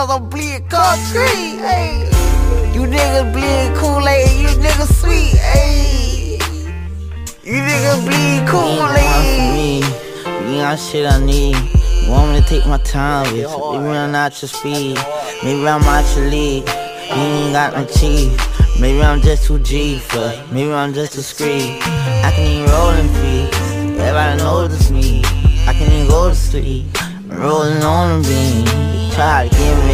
cause I'm bleeding concrete, ayy. You niggas bleed Kool-Aid, you niggas sweet, ayy. You niggas bleed Kool-Aid. You got shit I need. You want me to take my time with you? Maybe I'm not your speed. Maybe I'm out your league. You ain't got no cheese. Maybe I'm just too G for it. Maybe I'm just too screed. I can even roll in peace. Everybody knows it's me. I can even go to sleep. I'm rolling on the beam. Try to give me